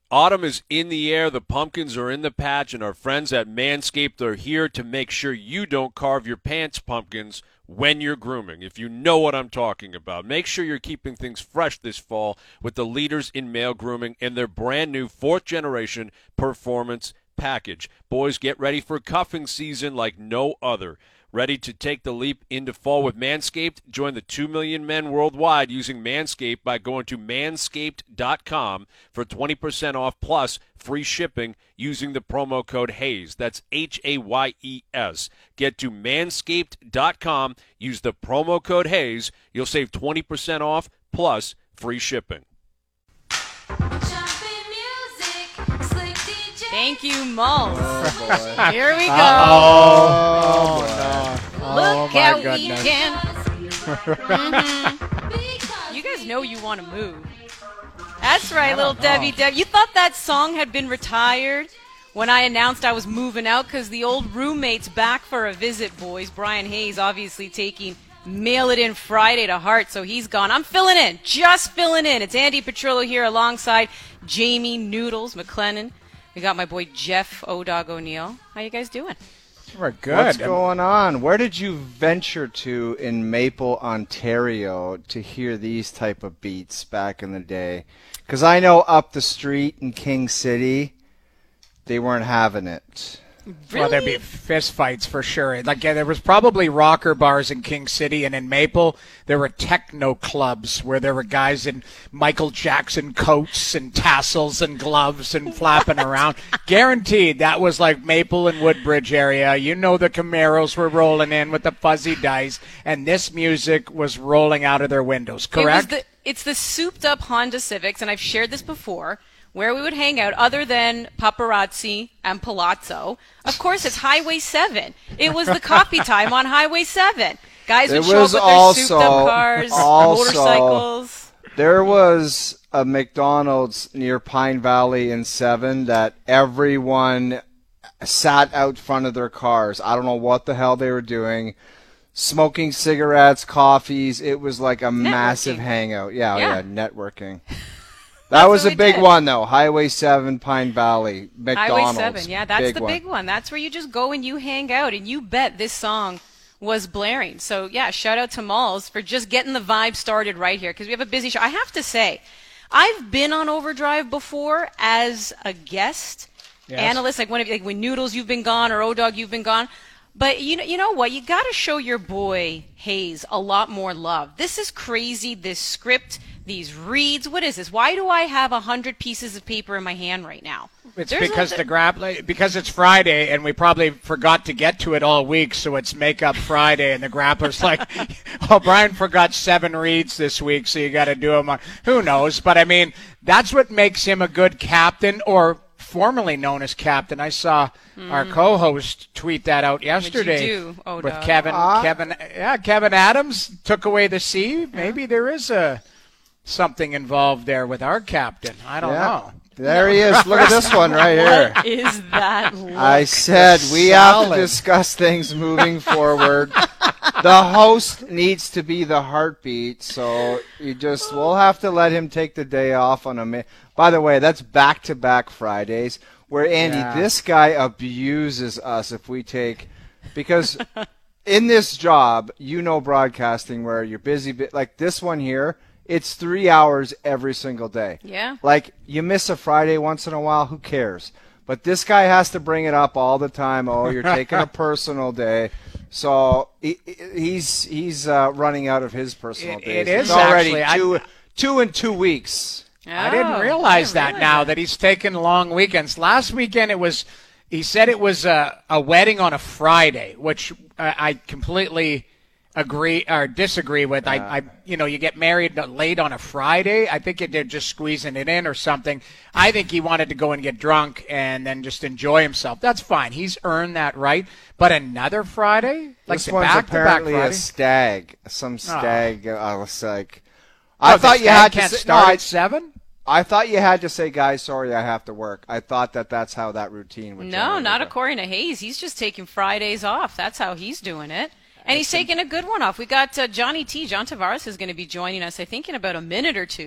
Autumn is in the air, the pumpkins are in the patch, and our friends at Manscaped are here to make sure you don't carve your pants pumpkins when you're grooming, if you know what I'm talking about. Make sure you're keeping things fresh this fall with the leaders in male grooming and their brand new 4th generation performance package. Boys, get ready for cuffing season like no other. Ready to take the leap into fall with Manscaped? Join the 2 million men worldwide using Manscaped by going to manscaped.com for 20% off plus free shipping using the promo code HAYES. That's HAYES. Get to manscaped.com, use the promo code HAYES. You'll save 20% off plus free shipping. Thank you, Malls. Oh, Here we go. Look my how goodness. we can. You guys know you want to move. That's right, little Debbie. You thought that song had been retired when I announced I was moving out because the old roommate's back for a visit, boys. Brian Hayes obviously taking Mail It In Friday to heart, so he's gone. I'm filling in, just filling in. It's Andy Petrillo here alongside Jamie Noodles McLennan. We got my boy Jeff O-Dog O'Neill. How you guys doing? We're good. What's going on? Where did you venture to in Maple, Ontario to hear these type of beats back in the day? Because I know up the street in King City, they weren't having it. Really? Well, there'd be fist fights for sure. Like there was probably rocker bars in King City, and in Maple there were techno clubs where there were guys in Michael Jackson coats and tassels and gloves and flapping around. Guaranteed that was like Maple and Woodbridge area. You know the Camaros were rolling in with the fuzzy dice, and this music was rolling out of their windows. Correct? It's the souped-up Honda Civics, and I've shared this before, where we would hang out other than Paparazzi and Palazzo. Of course, it's Highway 7. It was the coffee time on Highway 7. Guys would show up with their souped-up cars, motorcycles. There was a McDonald's near Pine Valley in 7 that everyone sat out front of their cars. I don't know what the hell they were doing. Smoking cigarettes, coffees. It was like a massive hangout. Yeah, networking. That was a big one, though. Highway 7, Pine Valley, McDonald's. Highway 7, yeah, that's the big one. one. That's where you just go and you hang out, and you bet this song was blaring. So, yeah, shout out to Malls for just getting the vibe started right here, because we have a busy show. I have to say, I've been on Overdrive before as a guest analyst, like when Noodles, you've been gone, or O-Dog, you've been gone. But you know what? You got to show your boy Hayes a lot more love. This is crazy, this script, these reads. What is this? Why do I have 100 pieces of paper in my hand right now? It's because because it's Friday and we probably forgot to get to it all week, so it's Makeup Friday, and the grappler's like, "Oh, Brian forgot 7 reads this week, so you got to do them." Who knows? But I mean, that's what makes him a good captain, or formerly known as captain. I saw our co-host tweet that out yesterday with Kevin. Kevin Adams took away the C. Maybe there is something involved there with our captain. I don't know. There he is. Look at this one right here. What is that look? I said we have to discuss things moving forward. The host needs to be the heartbeat, so we'll have to let him take the day off on a. By the way, that's back-to-back Fridays where Andy, this guy abuses us if we take, because in this job, broadcasting where you're busy, like this one here. It's 3 hours every single day. Yeah. Like, you miss a Friday once in a while, who cares? But this guy has to bring it up all the time. Oh, you're taking a personal day. So he's running out of his personal days. It is it's already actually. two in 2 weeks. I didn't realize that now, that he's taken long weekends. Last weekend he said it was a wedding on a Friday, which I completely agree or disagree with. You get married late on a Friday. I think they're just squeezing it in or something. I think he wanted to go and get drunk and then just enjoy himself. That's fine. He's earned that right. But another Friday, like this one's apparently a stag. Some stag. I was like, I thought you had to start at 7. I thought you had to say, guys, sorry, I have to work. I thought that's how that routine would. No, not according to Hayes. He's just taking Fridays off. That's how he's doing it. And he's taking a good one off. We got John Tavares is going to be joining us, I think, in about a minute or two.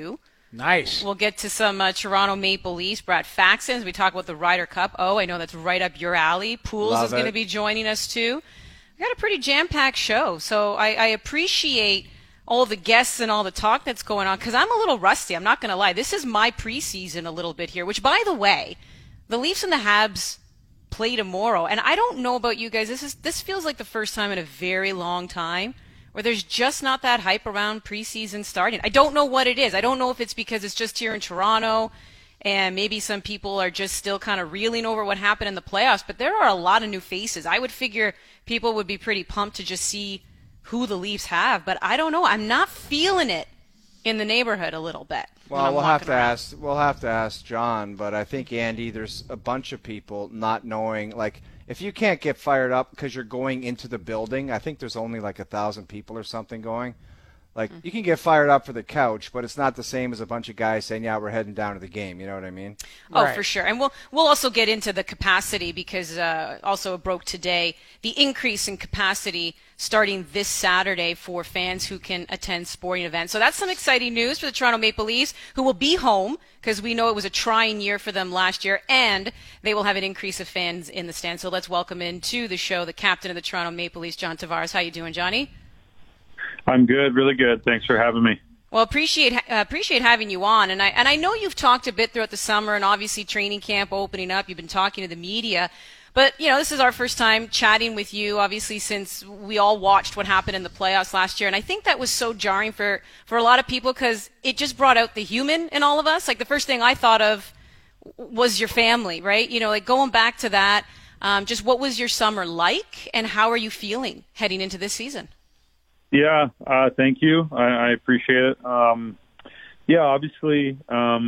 Nice. We'll get to some Toronto Maple Leafs. Brad Faxon, as we talk about the Ryder Cup. Oh, I know that's right up your alley. Pools is going to be joining us, too. We got a pretty jam-packed show, so I appreciate all the guests and all the talk that's going on, because I'm a little rusty. I'm not going to lie. This is my preseason a little bit here, which, by the way, the Leafs and the Habs play tomorrow. And I don't know about you guys. This feels like the first time in a very long time where there's just not that hype around preseason starting. I don't know what it is. I don't know if it's because it's just here in Toronto and maybe some people are just still kind of reeling over what happened in the playoffs, but there are a lot of new faces. I would figure people would be pretty pumped to just see who the Leafs have, but I don't know. I'm not feeling it in the neighborhood a little bit. Well, we'll have to ask John, but I think, Andy, there's a bunch of people not knowing, like, if you can't get fired up because you're going into the building, I think there's only like 1,000 people or something going. Like, you can get fired up for the couch, but it's not the same as a bunch of guys saying, yeah, we're heading down to the game. You know what I mean? Oh, right. For sure. And we'll also get into the capacity because also it broke today, the increase in capacity starting this Saturday for fans who can attend sporting events. So that's some exciting news for the Toronto Maple Leafs, who will be home because we know it was a trying year for them last year, and they will have an increase of fans in the stands. So let's welcome into the show the captain of the Toronto Maple Leafs, John Tavares. How you doing, Johnny? I'm good, really good. Thanks for having me. Well, appreciate having you on, and I know you've talked a bit throughout the summer, and obviously training camp opening up. You've been talking to the media, but this is our first time chatting with you, obviously, since we all watched what happened in the playoffs last year, and I think that was so jarring for a lot of people because it just brought out the human in all of us. Like the first thing I thought of was your family, right? Like going back to that, just what was your summer like, and how are you feeling heading into this season? Yeah, thank you. I appreciate it. Obviously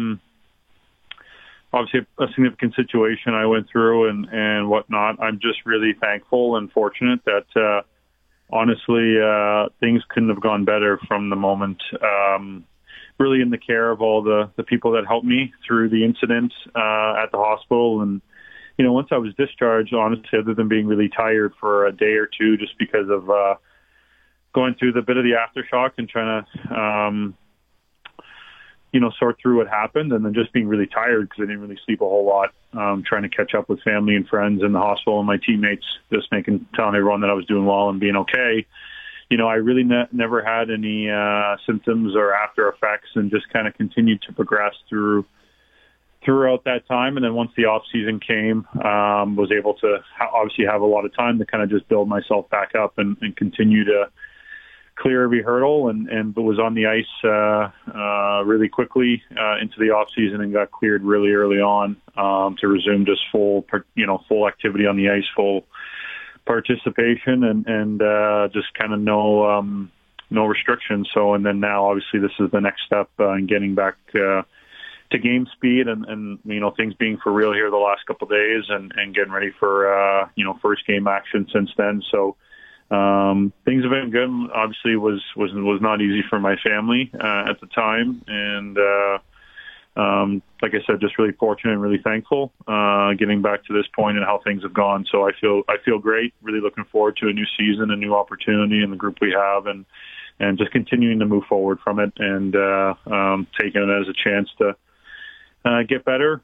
a significant situation I went through and whatnot. I'm just really thankful and fortunate that, honestly, things couldn't have gone better from the moment, really in the care of all the people that helped me through the incident at the hospital. And, once I was discharged, honestly, other than being really tired for a day or two just because of going through the bit of the aftershock and trying to, sort through what happened, and then just being really tired because I didn't really sleep a whole lot, trying to catch up with family and friends in the hospital and my teammates, just telling everyone that I was doing well and being okay. I really never had any symptoms or after effects, and just kind of continued to progress throughout that time. And then once the off season came, was able to obviously have a lot of time to kind of just build myself back up and continue to clear every hurdle, and was on the ice really quickly into the off season and got cleared really early on to resume just full activity on the ice, full participation, and just kind of no restrictions. So, and then now obviously this is the next step in getting back to game speed and things being for real here the last couple of days and getting ready for first game action since then. So things have been good. Obviously was not easy for my family at the time, and like I said, just really fortunate and really thankful getting back to this point and how things have gone. So I feel great, really looking forward to a new season, a new opportunity, and the group we have, and just continuing to move forward from it and taking it as a chance to get better,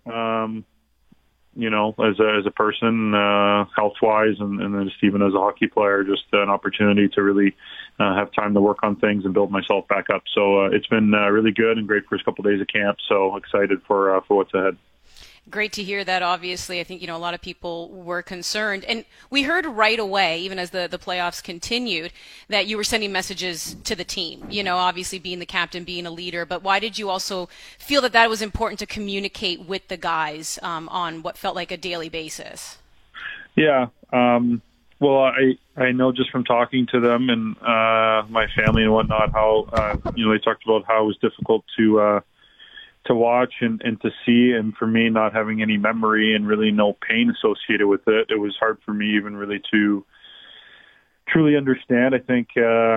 as a person, health-wise, and then just even as a hockey player, just an opportunity to really have time to work on things and build myself back up. So it's been really good and great first couple of days of camp. So excited for what's ahead. Great to hear that. Obviously, I think, a lot of people were concerned. And we heard right away, even as the playoffs continued, that you were sending messages to the team, obviously being the captain, being a leader. But why did you also feel that was important to communicate with the guys on what felt like a daily basis? Yeah. Well, I know just from talking to them and my family and whatnot, how, they talked about how it was difficult to watch and to see, and for me not having any memory and really no pain associated with it, it was hard for me even really to truly understand. I think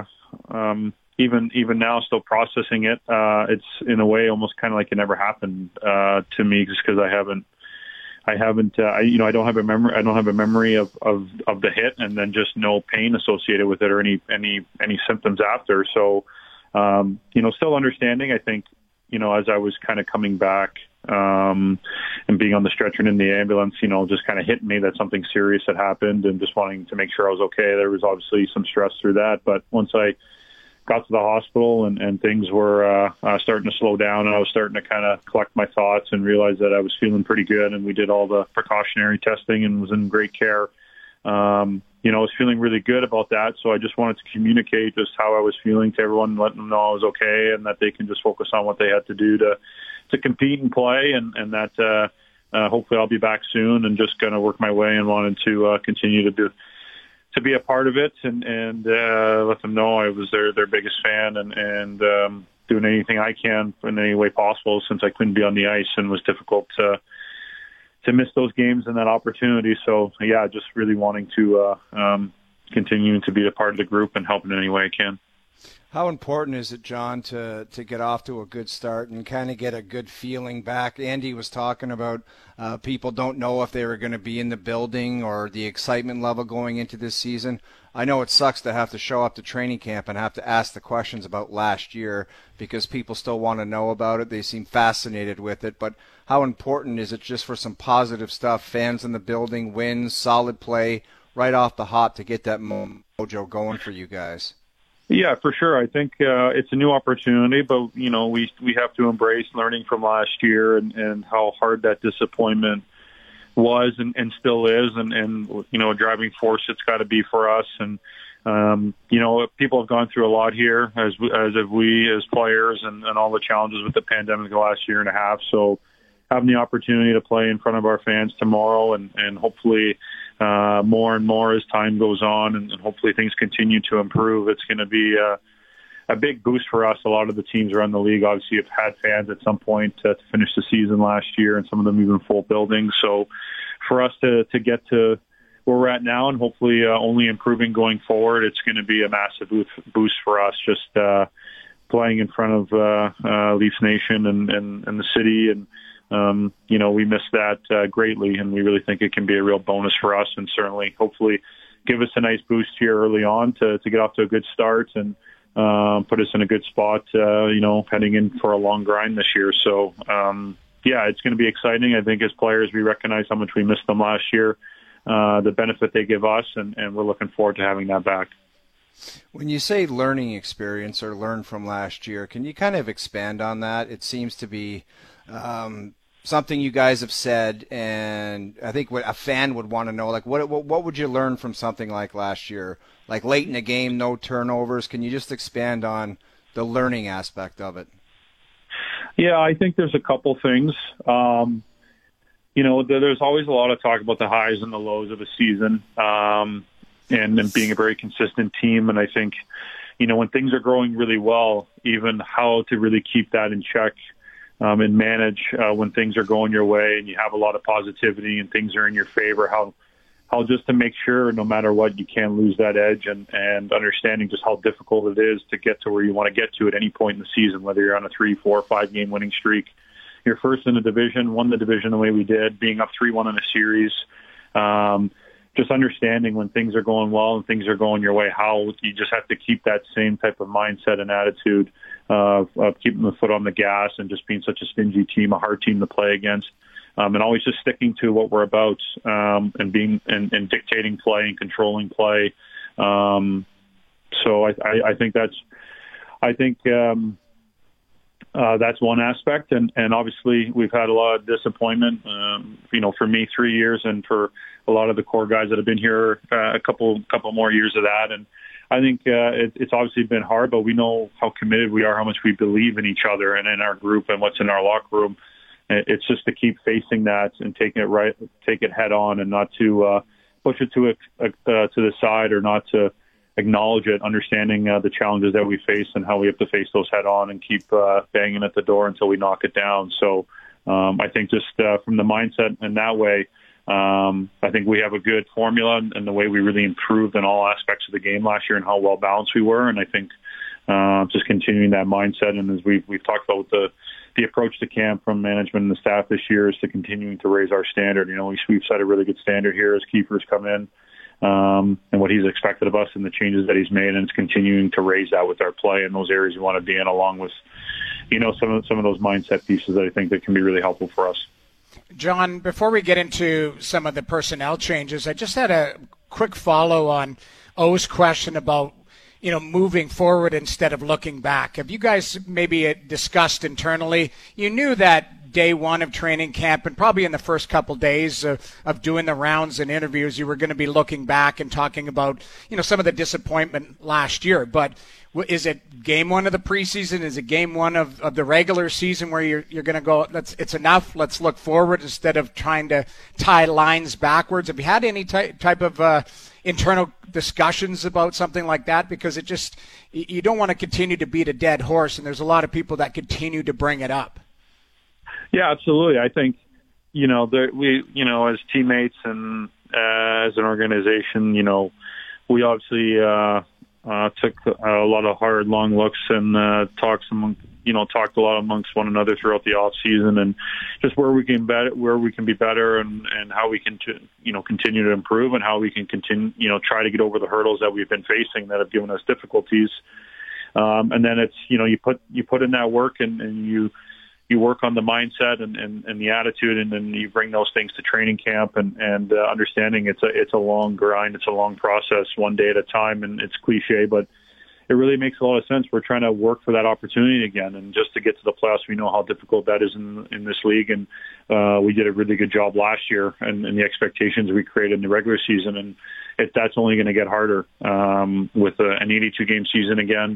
even now still processing it, it's in a way almost kind of like it never happened to me, just because I don't have a memory. I don't have a memory of the hit, and then just no pain associated with it or any symptoms after. So still understanding. I think as I was kind of coming back and being on the stretcher and in the ambulance, just kind of hit me that something serious had happened, and just wanting to make sure I was okay. There was obviously some stress through that, but once I got to the hospital and things were starting to slow down, and I was starting to kind of collect my thoughts and realize that I was feeling pretty good, and we did all the precautionary testing and was in great care. I was feeling really good about that, so I just wanted to communicate just how I was feeling to everyone, letting them know I was okay and that they can just focus on what they had to do to compete and play, and that hopefully I'll be back soon, and just going to work my way, and wanted to continue to be a part of it and let them know I was their biggest fan, and doing anything I can in any way possible, since I couldn't be on the ice and was difficult to miss those games and that opportunity. So yeah, just really wanting to continue to be a part of the group and help in any way I can. How important is it, John, to get off to a good start and kind of get a good feeling back? Andy was talking about people don't know if they were going to be in the building or the excitement level going into this season. I know it sucks to have to show up to training camp and have to ask the questions about last year because people still want to know about it. They seem fascinated with it. But how important is it just for some positive stuff, fans in the building, wins, solid play, right off the hop to get that mojo going for you guys? Yeah, for sure. I think it's a new opportunity, but we have to embrace learning from last year and how hard that disappointment was and still is, and a driving force it's got to be for us. And people have gone through a lot here, as have we as players, and all the challenges with the pandemic the last year and a half. So having the opportunity to play in front of our fans tomorrow, and hopefully more and more as time goes on, and hopefully things continue to improve, it's going to be a big boost for us. A lot of the teams around the league obviously have had fans at some point to finish the season last year, and some of them even full buildings. So for us to get to where we're at now, and hopefully only improving going forward, it's going to be a massive boost for us, just playing in front of Leafs Nation and the city. And we miss that greatly, and we really think it can be a real bonus for us, and certainly hopefully give us a nice boost here early on to get off to a good start, and put us in a good spot, heading in for a long grind this year. So, it's going to be exciting. I think as players, we recognize how much we missed them last year, the benefit they give us, and we're looking forward to having that back. When you say learning experience or learn from last year, can you kind of expand on that? It seems to be something you guys have said, and I think what a fan would want to know, like what would you learn from something like last year? Like late in the game, no turnovers. Can you just expand on the learning aspect of it? Yeah, I think there's a couple things. There's always a lot of talk about the highs and the lows of a season, and being a very consistent team. And I think, when things are going really well, even how to really keep that in check, and manage when things are going your way and you have a lot of positivity and things are in your favor, how just to make sure no matter what you can't lose that edge, and understanding just how difficult it is to get to where you want to get to at any point in the season, whether you're on a 3, 4, 5 game winning streak. You're first in the division, won the division the way we did, being up 3-1 in a series. Just understanding when things are going well and things are going your way, how you just have to keep that same type of mindset and attitude of keeping the foot on the gas and just being such a stingy team, a hard team to play against, and always just sticking to what we're about, and being and dictating play and controlling play. So I think that's one aspect, and obviously we've had a lot of disappointment. For me, 3 years, and for a lot of the core guys that have been here, a couple more years of that. And I think it's obviously been hard, but we know how committed we are, how much we believe in each other and in our group and what's in our locker room. It's just to keep facing that and take it head on, and not to push it to the side, or not to acknowledge it, understanding the challenges that we face and how we have to face those head on and keep banging at the door until we knock it down. So I think just from the mindset in that way, I think we have a good formula, and the way we really improved in all aspects of the game last year and how well balanced we were. And I think just continuing that mindset, and as we've talked about the approach to camp from management and the staff this year, is to continuing to raise our standard. We've set a really good standard here as Kiefer's come in, and what he's expected of us and the changes that he's made, and it's continuing to raise that with our play in those areas we want to be in, along with some of those mindset pieces that I think that can be really helpful for us. John, before we get into some of the personnel changes, I just had a quick follow on O's question about, moving forward instead of looking back. Have you guys maybe discussed internally? You knew that day one of training camp and probably in the first couple days of doing the rounds and interviews, you were going to be looking back and talking about, some of the disappointment last year. But is it game one of the preseason? Is it game one of the regular season where you're going to go, it's enough, let's look forward instead of trying to tie lines backwards? Have you had any type of internal discussions about something like that? Because you don't want to continue to beat a dead horse, and there's a lot of people that continue to bring it up. Yeah, absolutely. I think, we, as teammates and as an organization, we obviously took a lot of hard, long looks and talked a lot amongst one another throughout the off season, and just where we can be better, and how we can continue to improve, and how we can continue try to get over the hurdles that we've been facing that have given us difficulties. And then it's you put in that work, and you work on the mindset and the attitude, and then you bring those things to training camp, and understanding it's a long grind, it's a long process, one day at a time, and it's cliche, but it really makes a lot of sense. We're trying to work for that opportunity again, and just to get to the playoffs, we know how difficult that is in this league, and we did a really good job last year, and the expectations we created in the regular season, and that's only going to get harder with an 82-game season again.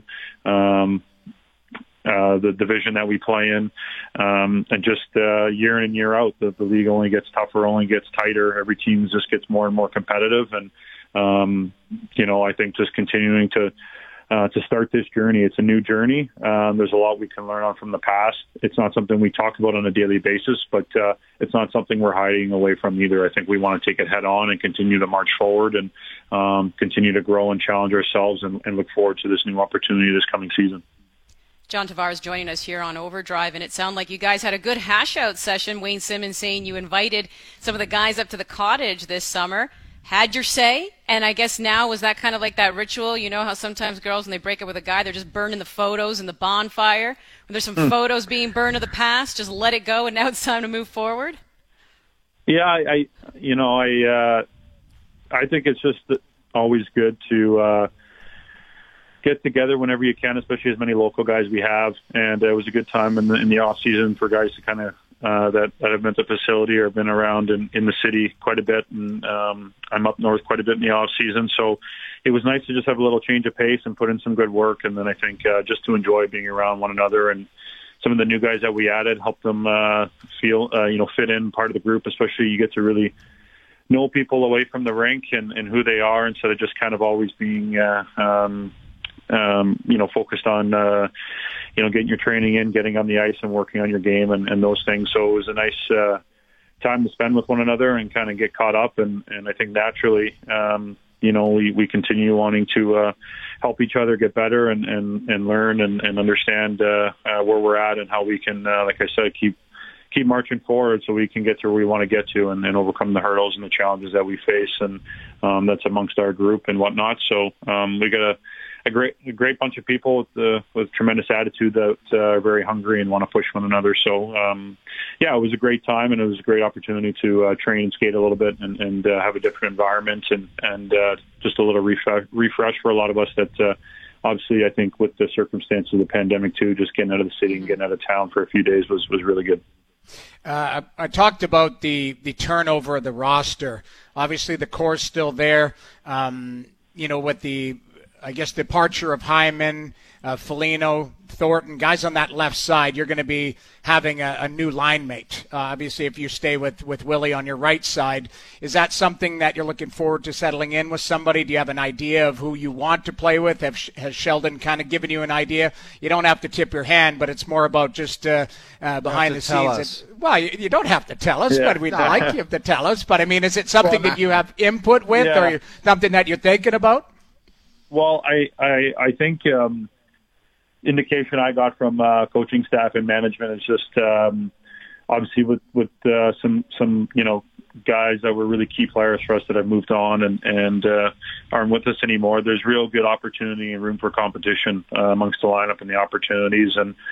The division that we play in, and just year in and year out, the league only gets tougher, only gets tighter. Every team just gets more and more competitive, and I think just continuing to start this journey. It's a new journey. There's a lot we can learn on from the past. It's not something we talk about on a daily basis, but it's not something we're hiding away from either. I think we want to take it head on and continue to march forward, and continue to grow and challenge ourselves, and look forward to this new opportunity this coming season. John Tavares joining us here on Overdrive, and it sounded like you guys had a good hash-out session. Wayne Simmons saying you invited some of the guys up to the cottage this summer, had your say, and I guess now was that kind of like that ritual, how sometimes girls, when they break up with a guy, they're just burning the photos in the bonfire. When there's some photos being burned of the past, just let it go, and now it's time to move forward? Yeah, I think it's just always good to get together whenever you can, especially as many local guys we have. And it was a good time in the off season for guys to kind of that have been at the facility or been around in the city quite a bit. And I'm up north quite a bit in the off season, so it was nice to just have a little change of pace and put in some good work. And then I think just to enjoy being around one another, and some of the new guys that we added, help them feel fit in part of the group. Especially you get to really know people away from the rink and who they are, instead of just kind of always being focused on, getting your training in, getting on the ice and working on your game and those things. So it was a nice time to spend with one another and kind of get caught up. And I think naturally, we continue wanting to help each other get better and learn and understand where we're at, and how we can, like I said, keep marching forward so we can get to where we want to get to, and overcome the hurdles and the challenges that we face. And that's amongst our group and whatnot. So we got a great bunch of people with tremendous attitude that are very hungry and want to push one another. So, it was a great time, and it was a great opportunity to train and skate a little bit and have a different environment and just a little refresh for a lot of us that obviously I think with the circumstances of the pandemic too, just getting out of the city and getting out of town for a few days was really good. I talked about the turnover of the roster. Obviously the core's still there, with the departure of Hyman, Foligno, Thornton, guys on that left side, you're going to be having a new line mate. Obviously, if you stay with Willie on your right side, is that something that you're looking forward to settling in with somebody? Do you have an idea of who you want to play with? Has Sheldon kind of given you an idea? You don't have to tip your hand, but it's more about just behind the scenes. Well, you don't have to tell us, but we'd like you to tell us. But, I mean, is it something that you have input with or something that you're thinking about? Well, I think indication I got from coaching staff and management is just obviously with some guys that were really key players for us that have moved on and aren't with us anymore. There's real good opportunity and room for competition amongst the lineup and the opportunities. And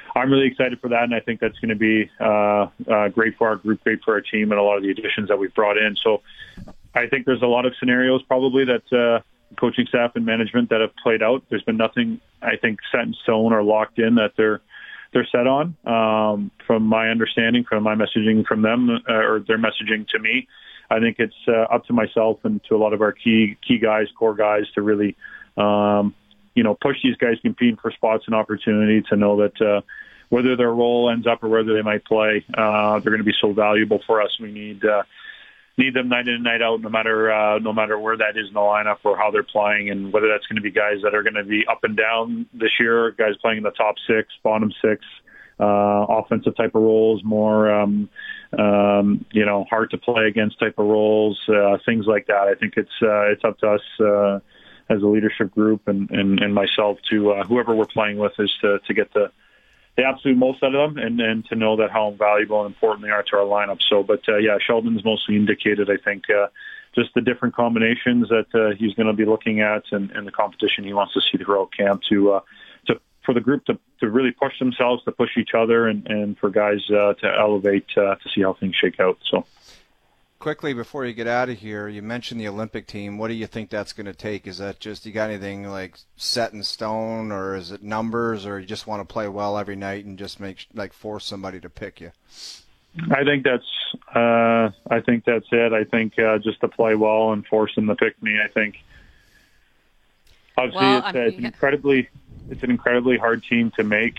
I'm really excited for that, and I think that's going to be great for our group, great for our team, and a lot of the additions that we've brought in. So I think there's a lot of scenarios probably that coaching staff and management that have played out. There's been nothing, I think, set in stone or locked in that they're set on. From my understanding, from my messaging from them, or their messaging to me, I think it's up to myself and to a lot of our key guys, core guys, to really push these guys competing for spots and opportunity, to know that whether their role ends up or whether they might play, they're going to be so valuable for us. We need them night in and night out, no matter where that is in the lineup or how they're playing, and whether that's going to be guys that are going to be up and down this year, guys playing in the top 6, bottom 6, offensive type of roles, more hard to play against type of roles, things like that. I think it's up to us as a leadership group and myself to whoever we're playing with is to get the absolute most out of them and to know that how valuable and important they are to our lineup. So, but Sheldon's mostly indicated, I think, just the different combinations that he's going to be looking at and the competition he wants to see throughout camp for the group to really push themselves, to push each other, and for guys to elevate to see how things shake out. So. Quickly, before you get out of here, you mentioned the Olympic team. What do you think that's going to take? Is that just, you got anything like set in stone, or is it numbers, or you just want to play well every night and just force somebody to pick you? I think that's it. I think just to play well and force them to pick me. I think obviously it's an incredibly hard team to make.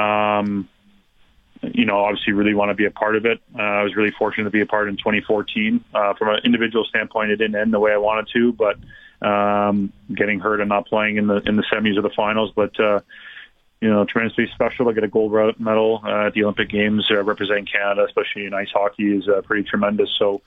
Obviously really want to be a part of it. I was really fortunate to be a part in 2014. From an individual standpoint, it didn't end the way I wanted to, but getting hurt and not playing in the semis or the finals. But, tremendously special to get a gold medal at the Olympic Games representing Canada, especially in ice hockey, is pretty tremendous. So,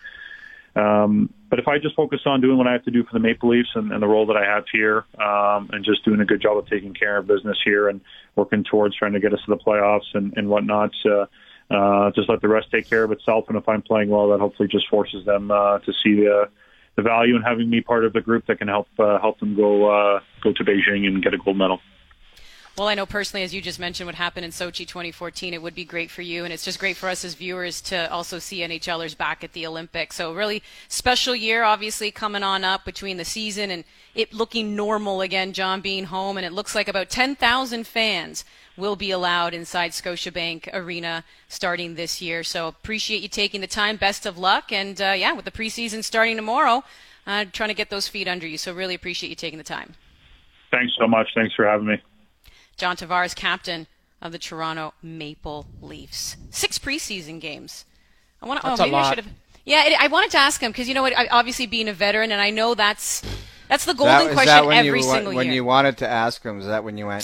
but if I just focus on doing what I have to do for the Maple Leafs and the role that I have here, and just doing a good job of taking care of business here and working towards trying to get us to the playoffs and whatnot, just let the rest take care of itself. And if I'm playing well, that hopefully just forces them to see the value in having me part of the group that can help them go to Beijing and get a gold medal. Well, I know personally, as you just mentioned, what happened in Sochi 2014, it would be great for you, and it's just great for us as viewers to also see NHLers back at the Olympics. So really special year, obviously, coming on up between the season and it looking normal again, John being home, and it looks like about 10,000 fans will be allowed inside Scotiabank Arena starting this year. So appreciate you taking the time. Best of luck, and with the preseason starting tomorrow, trying to get those feet under you. So really appreciate you taking the time. Thanks so much. Thanks for having me. John Tavares, captain of the Toronto Maple Leafs. 6 preseason games. I wanted to ask him because, you know what, obviously being a veteran, and I know that's the golden question every single year. When you wanted to ask him, is that when you went,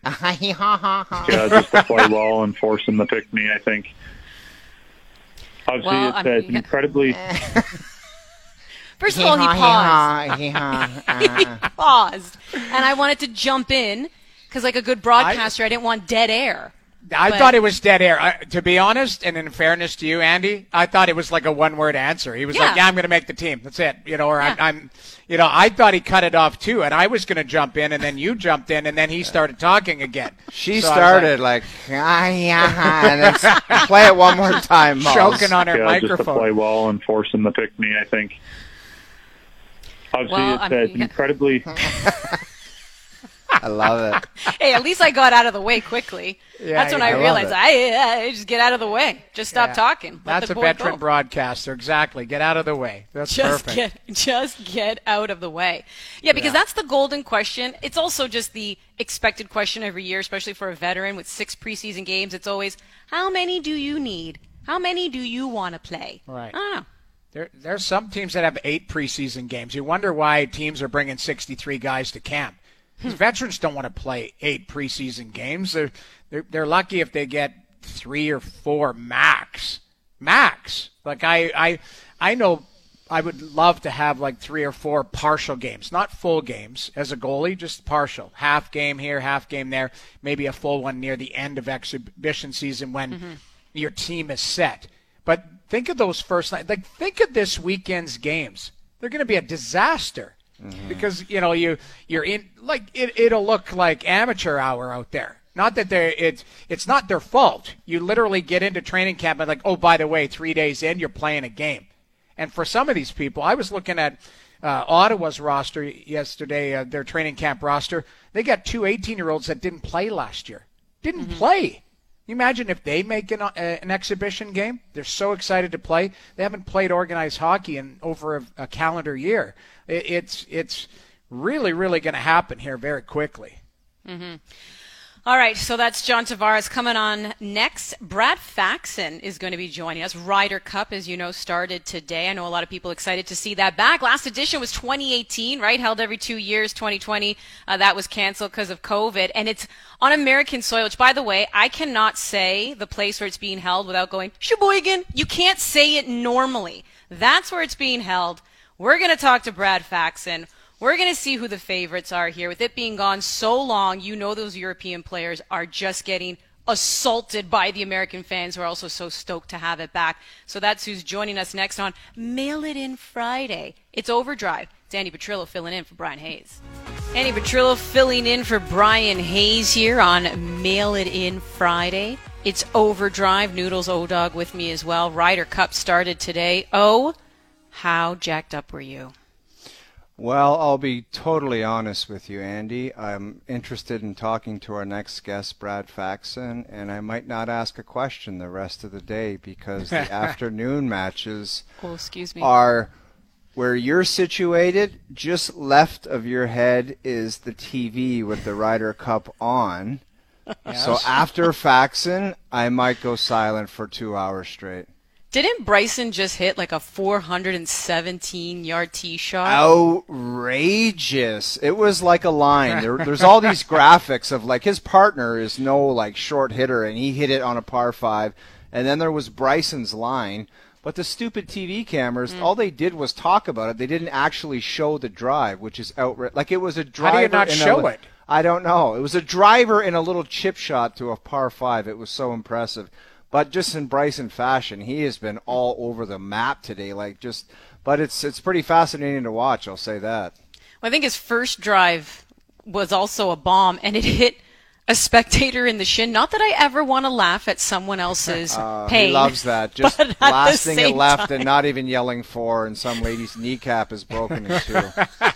yeah, just to play well and force him to pick me, I think. Obviously, it's incredibly... First of all, he paused. He paused. And I wanted to jump in. Because like a good broadcaster, I didn't want dead air. I thought it was dead air. To be honest, and in fairness to you, Andy, I thought it was like a one-word answer. He was like, "Yeah, I'm going to make the team. That's it." I thought he cut it off too, and I was going to jump in, and then you jumped in, and then he started talking again. She started and then play it one more time, choking on her microphone. Just to play well and force him to pick me, I think. Obviously, it's incredibly. I love it. Hey, at least I got out of the way quickly. Yeah, that's when I realized I just get out of the way. Just stop talking. That's a veteran broadcaster. Exactly. Get out of the way. That's perfect. Just get out of the way. Yeah, because that's the golden question. It's also just the expected question every year, especially for a veteran with 6 preseason games. It's always, how many do you need? How many do you want to play? Right. I don't know. There's some teams that have 8 preseason games. You wonder why teams are bringing 63 guys to camp. Because veterans don't want to play 8 preseason games. They're lucky if they get 3 or 4 max. Like I know I would love to have like 3 or 4 partial games, not full games as a goalie, just partial. Half game here, half game there, maybe a full one near the end of exhibition season when your team is set. But think of those first night. Like think of this weekend's games. They're going to be a disaster. Because you're in like it'll look like amateur hour out there. Not that it's not their fault. You literally get into training camp and like, oh, by the way, 3 days in, you're playing a game. And for some of these people, I was looking at Ottawa's roster yesterday, their training camp roster. They got two 18-year-olds that didn't play last year. Didn't play. You imagine if they make an exhibition game? They're so excited to play. They haven't played organized hockey in over a calendar year. It's really, really going to happen here very quickly. Mm-hmm. All right, so that's John Tavares coming on next. Brad Faxon is going to be joining us. Ryder Cup, as you know, started today. I know a lot of people excited to see that back. Last edition was 2018, right? Held every 2 years. 2020, that was canceled because of COVID. And it's on American soil, which, by the way, I cannot say the place where it's being held without going, Sheboygan. You can't say it normally. That's where it's being held. We're going to talk to Brad Faxon. We're going to see who the favorites are here. With it being gone so long, you know those European players are just getting assaulted by the American fans who are also so stoked to have it back. So that's who's joining us next on Mail It In Friday. It's Overdrive. It's Andy Petrillo filling in for Brian Hayes. Andy Petrillo filling in for Brian Hayes here on Mail It In Friday. It's Overdrive. Noodles O-Dog with me as well. Ryder Cup started today. Oh, how jacked up were you? Well, I'll be totally honest with you, Andy. I'm interested in talking to our next guest, Brad Faxon, and I might not ask a question the rest of the day because the afternoon matches are where you're situated. Just left of your head is the TV with the Ryder Cup on. Yes. So after Faxon, I might go silent for 2 hours straight. Didn't Bryson just hit like a 417-yard tee shot? Outrageous. It was like a line. There's all these graphics of like his partner is no like short hitter and he hit it on a par 5. And then there was Bryson's line. But the stupid TV cameras, all they did was talk about it. They didn't actually show the drive, which is outrageous. Like it was a driver. How do you not show it? I don't know. It was a driver in a little chip shot to a par 5. It was so impressive. But just in Bryson fashion, he has been all over the map today. But it's pretty fascinating to watch. I'll say that. Well, I think his first drive was also a bomb, and it hit a spectator in the shin. Not that I ever want to laugh at someone else's pain. He loves that. Just blasting it left and not even yelling for, and some lady's kneecap is broken in two.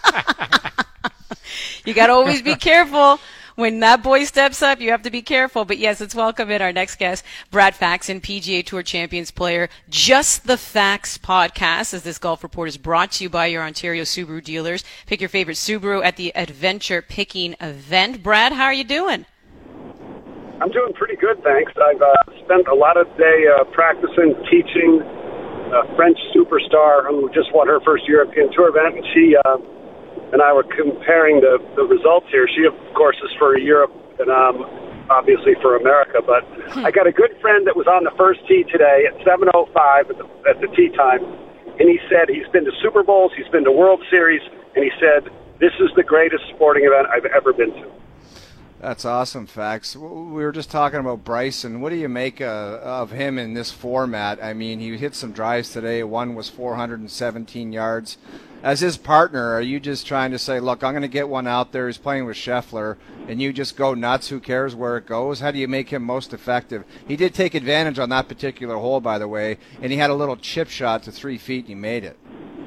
You got to always be careful. When that boy steps up, you have to be careful. But yes, let's welcome in our next guest, Brad Faxon, PGA Tour Champions player. Just the Facts podcast, as this golf report is brought to you by your Ontario Subaru dealers. Pick your favorite Subaru at the Adventure Picking event. Brad, how are you doing? I'm doing pretty good, thanks. I've spent a lot of day practicing, teaching a French superstar who just won her first European Tour event, and she and I were comparing the results here. She, of course, is for Europe, and obviously for America. But I got a good friend that was on the first tee today at 7:05 at the tee time, and he said he's been to Super Bowls, he's been to World Series, and he said, this is the greatest sporting event I've ever been to. That's awesome, Fax. We were just talking about Bryson. What do you make of him in this format? I mean, he hit some drives today. One was 417 yards. As his partner, are you just trying to say, look, I'm going to get one out there. He's playing with Scheffler, and you just go nuts. Who cares where it goes? How do you make him most effective? He did take advantage on that particular hole, by the way, and he had a little chip shot to 3 feet, and he made it.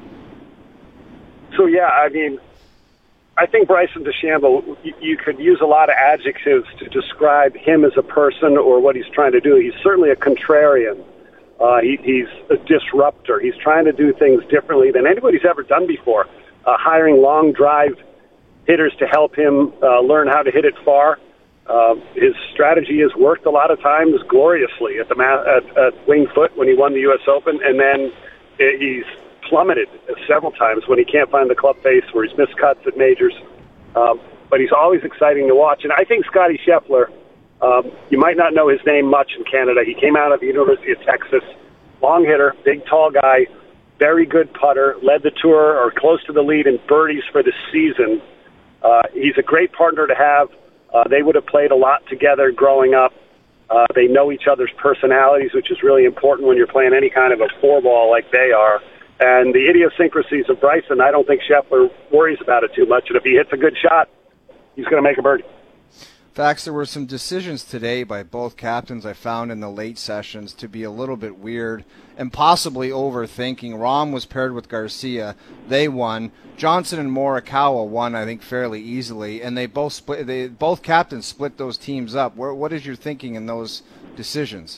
So, yeah, I mean, I think Bryson DeChambeau, you could use a lot of adjectives to describe him as a person or what he's trying to do. He's certainly a contrarian. He's a disruptor. He's trying to do things differently than anybody's ever done before, hiring long drive hitters to help him learn how to hit it far. His strategy has worked a lot of times gloriously at Winged Foot when he won the U.S. Open, and then he's plummeted several times when he can't find the club face, where he's missed cuts at majors. But he's always exciting to watch. And I think Scottie Scheffler, you might not know his name much in Canada. He came out of the University of Texas, long hitter, big, tall guy, very good putter, led the tour or close to the lead in birdies for the season. He's a great partner to have. They would have played a lot together growing up. They know each other's personalities, which is really important when you're playing any kind of a four-ball like they are. And the idiosyncrasies of Bryson, I don't think Scheffler worries about it too much. And if he hits a good shot, he's going to make a birdie. Fax, there were some decisions today by both captains I found in the late sessions to be a little bit weird and possibly overthinking. Rahm was paired with Garcia. They won. Johnson and Morikawa won, I think, fairly easily, and they both captains split those teams up. What is your thinking in those decisions?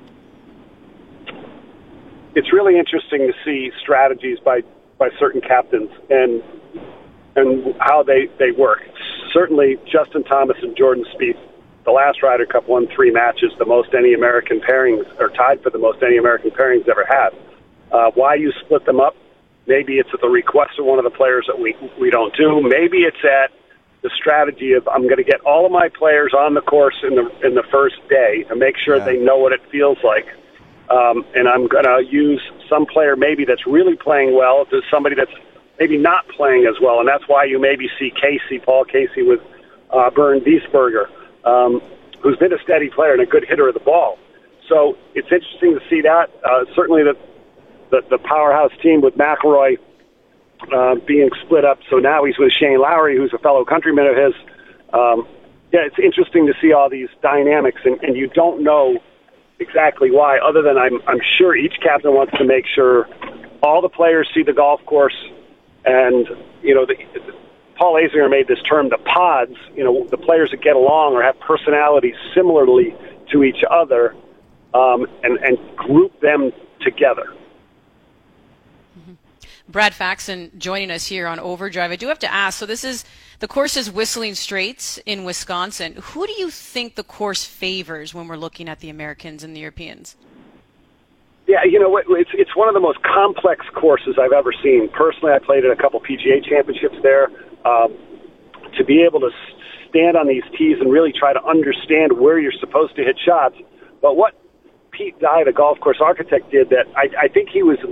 It's really interesting to see strategies by certain captains and how they work. Certainly, Justin Thomas and Jordan Spieth, the last Ryder Cup, won 3 matches, the most any American pairings, or tied for the most any American pairings ever had. Why you split them up? Maybe it's at the request of one of the players that we don't do. Maybe it's at the strategy of I'm going to get all of my players on the course in the first day to make sure they know what it feels like. And I'm going to use some player maybe that's really playing well to somebody that's maybe not playing as well, and that's why you maybe see Paul Casey with Bernd Wiesberger, who's been a steady player and a good hitter of the ball. So it's interesting to see that. Certainly the powerhouse team with McIlroy being split up, so now he's with Shane Lowry, who's a fellow countryman of his. It's interesting to see all these dynamics, and you don't know exactly why, other than I'm sure each captain wants to make sure all the players see the golf course. And, Paul Azinger made this term, the pods, the players that get along or have personalities similarly to each other, and group them together. Mm-hmm. Brad Faxon joining us here on Overdrive. I do have to ask, so the course is Whistling Straits in Wisconsin. Who do you think the course favors when we're looking at the Americans and the Europeans? Yeah, it's one of the most complex courses I've ever seen. Personally, I played at a couple PGA championships there. To be able to stand on these tees and really try to understand where you're supposed to hit shots. But what Pete Dye, the golf course architect, did that I think he was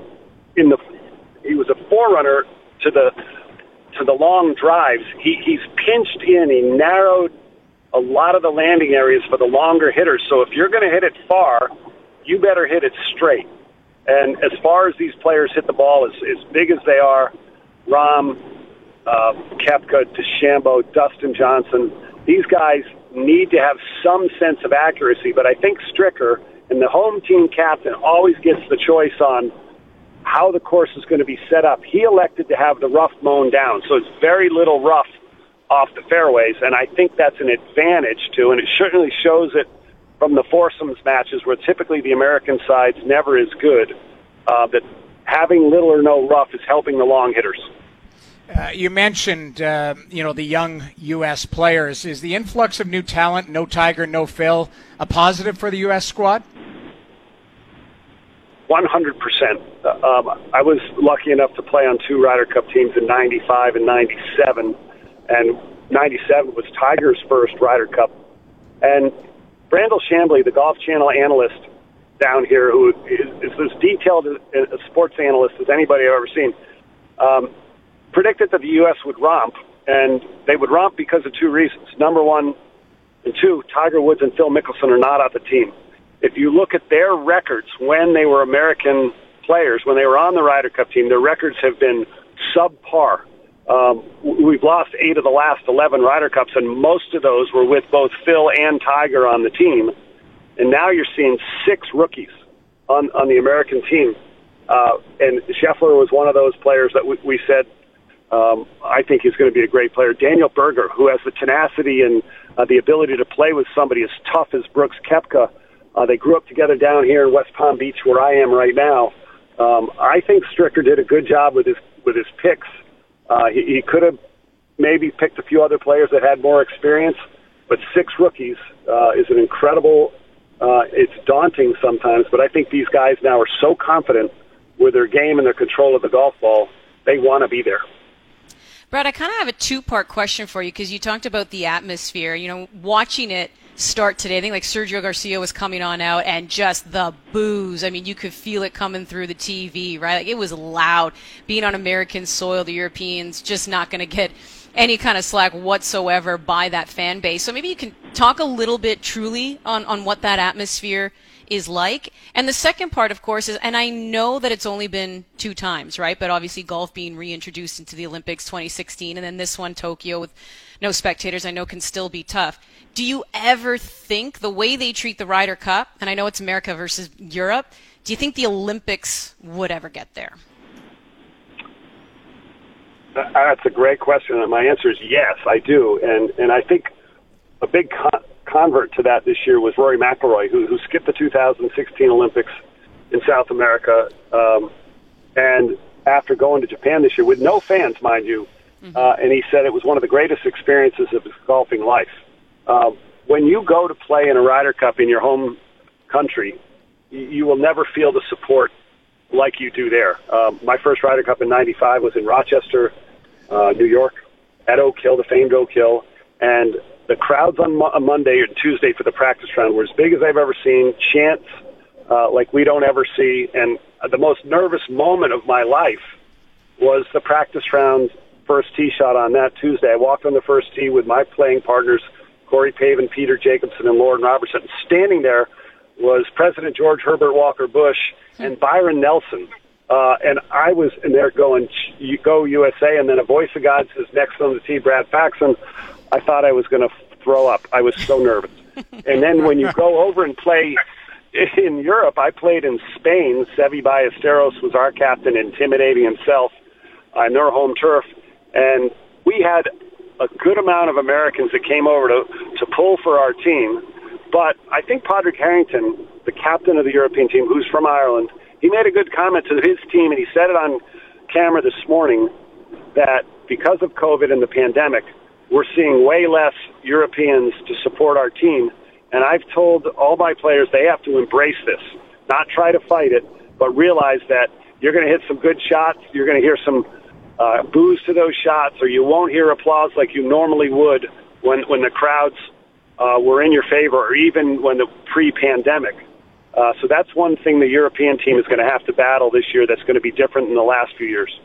a forerunner to the long drives. He's pinched in. He narrowed a lot of the landing areas for the longer hitters. So if you're going to hit it far, you better hit it straight. And as far as these players hit the ball, as big as they are, Rahm, Koepka, DeChambeau, Dustin Johnson, these guys need to have some sense of accuracy. But I think Stricker and the home team captain always gets the choice on how the course is going to be set up. He elected to have the rough mown down, so it's very little rough off the fairways, and I think that's an advantage too, and it certainly shows it from the foursomes matches where typically the American side's never as good, that having little or no rough is helping the long hitters. You mentioned, the young U.S. players. Is the influx of new talent, no Tiger, no Phil, a positive for the U.S. squad? 100%. I was lucky enough to play on 2 Ryder Cup teams in 95 and 97, and 97 was Tiger's first Ryder Cup. And Brandel Chambly, the Golf Channel analyst down here, who is as detailed a sports analyst as anybody I've ever seen, predicted that the U.S. would romp, and they would romp because of 2 reasons. Number 1 and 2, Tiger Woods and Phil Mickelson are not on the team. If you look at their records when they were American players, when they were on the Ryder Cup team, their records have been subpar. We've lost 8 of the last 11 Ryder Cups, and most of those were with both Phil and Tiger on the team. And now you're seeing 6 rookies on the American team. And Scheffler was one of those players that we said, I think he's going to be a great player. Daniel Berger, who has the tenacity and the ability to play with somebody as tough as Brooks Koepka. They grew up together down here in West Palm Beach, where I am right now. I think Stricker did a good job with his picks. He could have maybe picked a few other players that had more experience, but 6 rookies is an incredible. It's daunting sometimes, but I think these guys now are so confident with their game and their control of the golf ball, they want to be there. Brad, I kind of have a 2-part question for you because you talked about the atmosphere. Watching it start today, I think like Sergio Garcia was coming on out and just the boos. I mean, you could feel it coming through the TV, right? Like it was loud. Being on American soil, the Europeans just not going to get any kind of slack whatsoever by that fan base. So maybe you can talk a little bit truly on what that atmosphere is like. And the second part, of course, is, and I know that it's only been 2 times, right? But obviously golf being reintroduced into the Olympics 2016 and then this one, Tokyo, with no spectators, I know can still be tough. Do you ever think the way they treat the Ryder Cup, and I know it's America versus Europe, do you think the Olympics would ever get there? That's a great question, and my answer is yes, I do. And I think a big convert to that this year was Rory McIlroy, who skipped the 2016 Olympics in South America, and after going to Japan this year with no fans, mind you, and he said it was one of the greatest experiences of his golfing life. When you go to play in a Ryder Cup in your home country, you will never feel the support like you do there. My first Ryder Cup in '95 was in Rochester, New York, at Oak Hill, the famed Oak Hill, and the crowds on Monday and Tuesday for the practice round were as big as I've ever seen, chants like we don't ever see, and the most nervous moment of my life was the practice round first tee shot on that Tuesday. I walked on the first tee with my playing partners, Corey Pavin, Peter Jacobson, and Lauren Robertson. Standing there was President George Herbert Walker Bush and Byron Nelson. And I was in there going, "You go USA," and then a voice of God says next on the tee, Brad Faxon. I thought I was going to throw up. I was so nervous. And then when you go over and play in Europe, I played in Spain. Seve Ballesteros was our captain, intimidating himself on their home turf. And we had a good amount of Americans that came over to pull for our team. But I think Padraig Harrington, the captain of the European team, who's from Ireland, he made a good comment to his team, and he said it on camera this morning, that because of COVID and the pandemic, we're seeing way less Europeans to support our team. And I've told all my players they have to embrace this, not try to fight it, but realize that you're going to hit some good shots, you're going to hear some boos to those shots, or you won't hear applause like you normally would when the crowds were in your favor, or even when the pre-pandemic. So that's one thing the European team is going to have to battle this year that's going to be different than the last few years.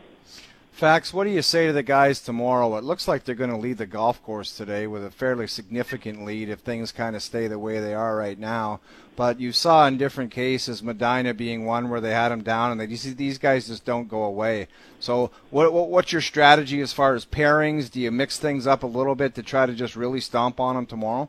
Fax, what do you say to the guys tomorrow? It looks like they're going to lead the golf course today with a fairly significant lead if things kind of stay the way they are right now. But you saw in different cases, Medina being one where they had him down, and these guys just don't go away. So what's your strategy as far as pairings? Do you mix things up a little bit to try to just really stomp on them tomorrow?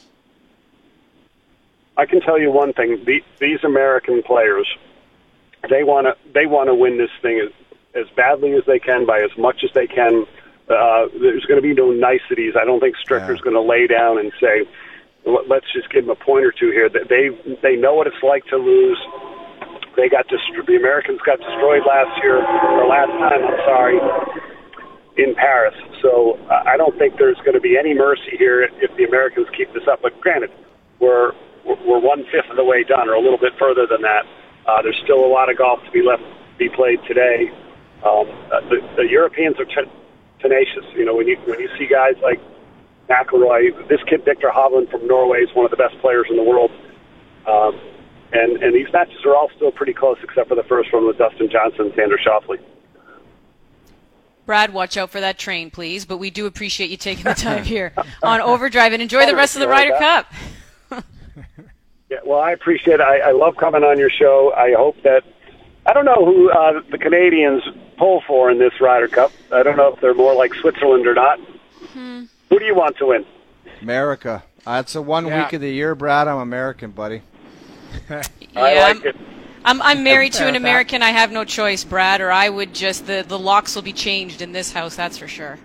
I can tell you one thing: these American players, they want to win this thing as badly as they can, by as much as they can. There's going to be no niceties. I don't think Stricker's going to lay down and say, "Let's just give them a point or two here." They know what it's like to lose. The Americans got destroyed last time. In Paris. So I don't think there's going to be any mercy here if the Americans keep this up. But granted, we're 1/5 of the way done, or a little bit further than that. There's still a lot of golf to be played today. The Europeans are tenacious. You know, when you see guys like McIlroy, this kid Victor Hovland from Norway is one of the best players in the world. And these matches are all still pretty close, except for the first one with Dustin Johnson and Xander Schauffele. Brad, watch out for that train, please. But we do appreciate you taking the time here on Overdrive, and enjoy the rest of the Ryder Cup. Yeah, well, I appreciate it. I love coming on your show. I hope that I don't know who the Canadians pull for in this Ryder Cup. I don't know if they're more like Switzerland or not. Who do you want to win? America. It's a week of the year, Brad. I'm American, buddy. I like it. I'm married to an American. I have no choice, Brad, or I would just the locks will be changed in this house. That's for sure.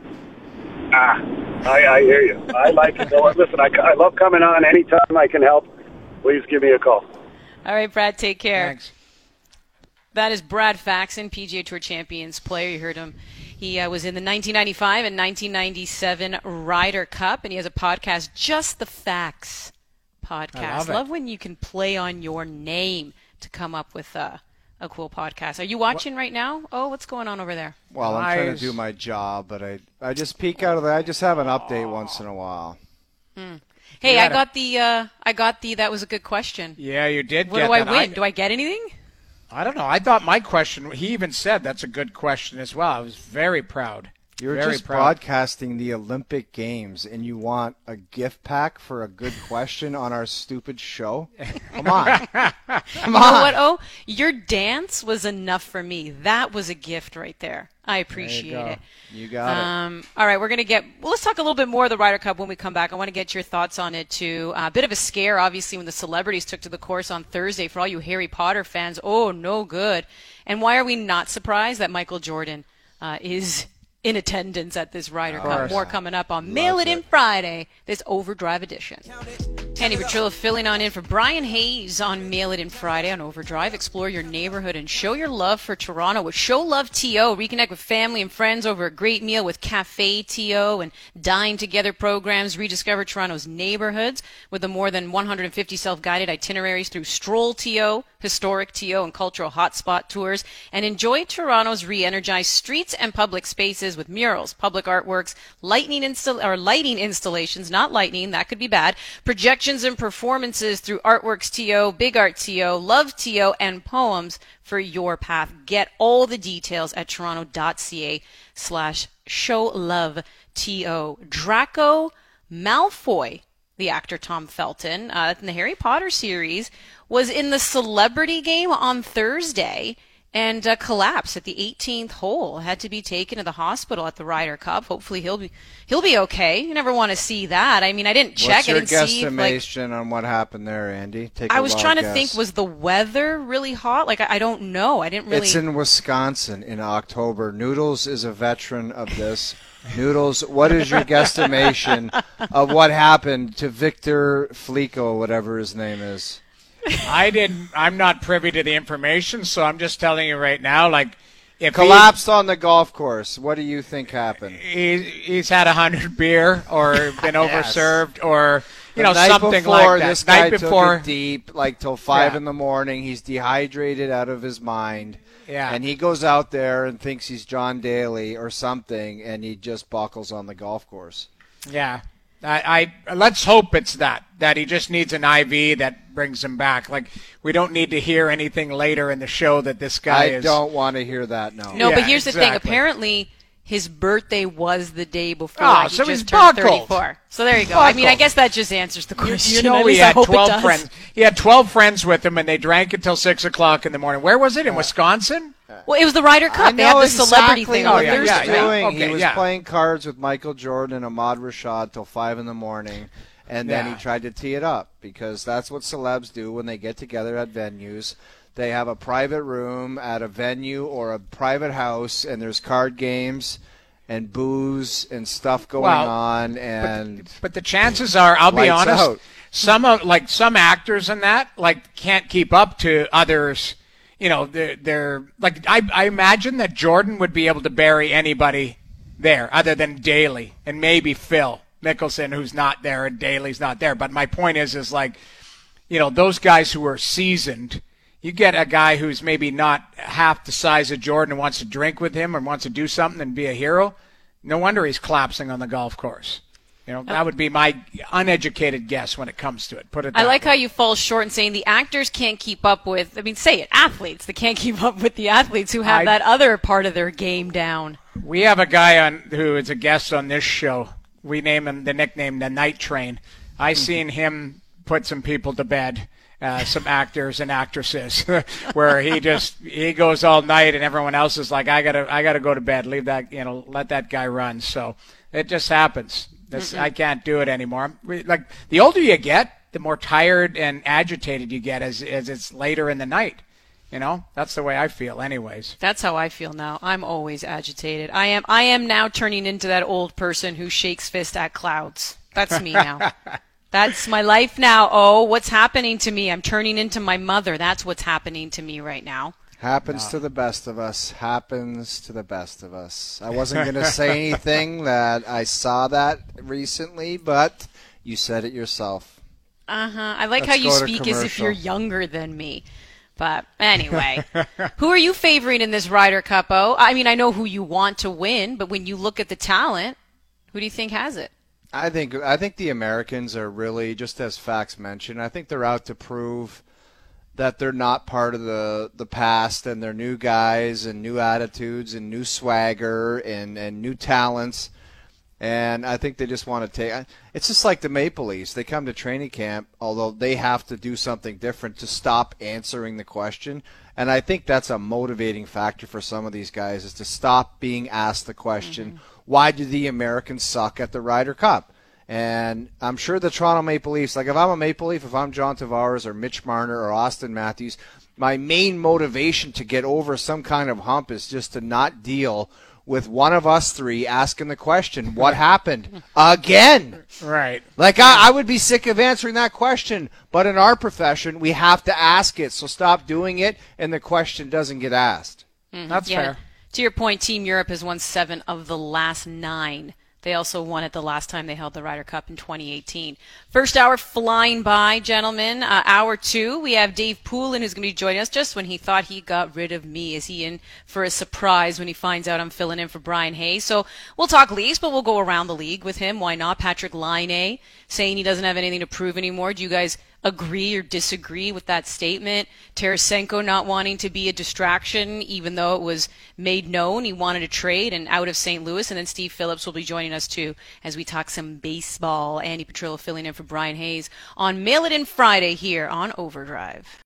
I hear you. I like it. Listen, I love coming on anytime I can help. Please give me a call. All right, Brad, take care. Thanks. That is Brad Faxon, PGA Tour Champions player. You heard him. He was in the 1995 and 1997 Ryder Cup, and he has a podcast, Just the Facts podcast. I love when you can play on your name to come up with a cool podcast. Are you watching right now? Oh, what's going on over there? Well, I'm trying to do my job, but I just peek out of there. I just have an update once in a while. Hey, I got the that was a good question. Yeah, you did. What get do I that. win? Do I get anything? I don't know. I thought my question, he even said that's a good question as well. I was very proud. You're Very just proud. broadcasting the Olympic Games, and you want a gift pack for a good question on our stupid show? Come on. Come You know on. what? Oh, your dance was enough for me. That was a gift right there. I appreciate There you it. go. You got it. All right, we're going to let's talk a little bit more of the Ryder Cup when we come back. I want to get your thoughts on it, too. A bit of a scare, obviously, when the celebrities took to the course on Thursday. For all you Harry Potter fans, oh, no good. And why are we not surprised that Michael Jordan is in attendance at this Ryder Cup? More coming up on Mail It In Friday, this Overdrive edition. Andy Petrillo filling on in for Brian Hayes on Mail It In Friday on Overdrive. Explore your neighborhood and show your love for Toronto with Show Love TO. Reconnect with family and friends over a great meal with Cafe TO and Dine Together programs. Rediscover Toronto's neighborhoods with the more than 150 self-guided itineraries through Stroll TO, Historic TO, and cultural hotspot tours. And enjoy Toronto's re-energized streets and public spaces with murals, public artworks, lighting installations, not lightning, that could be bad, projections and performances through Artworks TO, Big Art TO, Love TO, and Poems for your path. Get all the details at toronto.ca/showloveto. Draco Malfoy, the actor Tom Felton, in the Harry Potter series, was in the celebrity game on Thursday and collapsed at the 18th hole. Had to be taken to the hospital at the Ryder Cup. Hopefully he'll be okay. You never want to see that. I mean, I didn't check. What's your I didn't see. guesstimation on what happened there, Andy? Take I a was wild trying to guess. think, was the weather really hot? Like, I don't know. I didn't really. It's in Wisconsin in October. Noodles is a veteran of this. Noodles, what is your guesstimation of what happened to Victor Flico, whatever his name is? I'm not privy to the information, so I'm just telling you right now, like, if Collapsed on the golf course. What do you think happened? he's had 100 beer or been overserved or, The night something before, like that. This guy Night before, took it deep, like till 5 Yeah. in the morning. He's dehydrated out of his mind. Yeah. And he goes out there and thinks he's John Daly or something, and he just buckles on the golf course. yeah. I let's hope it's that he just needs an IV that brings him back. Like, we don't need to hear anything later in the show that this guy I don't want to hear that, no. No, Yeah, but here's the thing. exactly. Apparently, his birthday was the day before. Oh, he so just he's turned buckled. 34. So there you go. I mean, I Buckled. guess that just answers the question. You know, At he least I had hope it 12 does. friends. He had 12 friends with him, and they drank until 6 o'clock in the morning. Where was it? In Wisconsin? Well, it was the Ryder Cup. I They had know the celebrity exactly thing what on yeah, he was Thursday. yeah. doing. Okay, he was yeah. playing cards with Michael Jordan and Ahmad Rashad till 5 in the morning, and then Yeah. he tried to tee it up because that's what celebs do when they get together at venues. They have a private room at a venue or a private house, and there's card games and booze and stuff going Well, on, and But the chances are, I'll be Lights honest, out. some actors and that can't keep up to others. You know, they're like, I imagine that Jordan would be able to bury anybody there other than Daly and maybe Phil Mickelson, who's not there, and Daly's not there. But my point is like, those guys who are seasoned. You get a guy who's maybe not half the size of Jordan and wants to drink with him or wants to do something and be a hero. No wonder he's collapsing on the golf course. That would be my uneducated guess when it comes to it. Put it. I that like way. how you fall short in saying the actors can't keep up with, say it, athletes. They can't keep up with the athletes who have that other part of their game down. We have a guy who is a guest on this show. We name him the nickname the Night Train. I seen him put some people to bed. Some actors and actresses, where he goes all night and everyone else is like, I gotta go to bed. Leave that, let that guy run. So it just happens. I can't do it anymore. Like, the older you get, the more tired and agitated you get as it's later in the night. That's the way I feel, anyways. That's how I feel now. I'm always agitated. I am now turning into that old person who shakes fist at clouds. That's me now. That's my life now. Oh, what's happening to me? I'm turning into my mother. That's what's happening to me right now. happens to the best of us. Happens to the best of us. I wasn't going to say anything that I saw that recently, but you said it yourself. I like Let's how you go to speak as if you're commercial. younger than me. But anyway, who are you favoring in this Ryder Cup? Oh, I mean, I know who you want to win, but when you look at the talent, who do you think has it? I think the Americans are really, just as Fax mentioned, I think they're out to prove that they're not part of the past, and they're new guys and new attitudes and new swagger and new talents. And I think they just want to take – it's just like the Maple Leafs. They come to training camp, although they have to do something different to stop answering the question. And I think that's a motivating factor for some of these guys, is to stop being asked the question, why do the Americans suck at the Ryder Cup? And I'm sure the Toronto Maple Leafs, like if I'm a Maple Leaf, if I'm John Tavares or Mitch Marner or Austin Matthews, my main motivation to get over some kind of hump is just to not deal with one of us three asking the question, what happened? Again. Right. Like, I would be sick of answering that question, but in our profession, we have to ask it. So stop doing it, and the question doesn't get asked. That's fair. To your point, Team Europe has won 7 of the last 9. They also won it the last time they held the Ryder Cup in 2018. First hour flying by, gentlemen. Hour 2, we have Dave Poulin, who's going to be joining us just when he thought he got rid of me. Is he in for a surprise when he finds out I'm filling in for Brian Hayes? So we'll talk Leafs, but we'll go around the league with him. Why not? Patrick Laine saying he doesn't have anything to prove anymore. Do you guys agree or disagree with that statement? Tarasenko not wanting to be a distraction, even though it was made known he wanted to trade and out of St. Louis. And then Steve Phillips will be joining us too as we talk some baseball. Andy Petrillo filling in for Brian Hayes on Mail It In Friday here on Overdrive.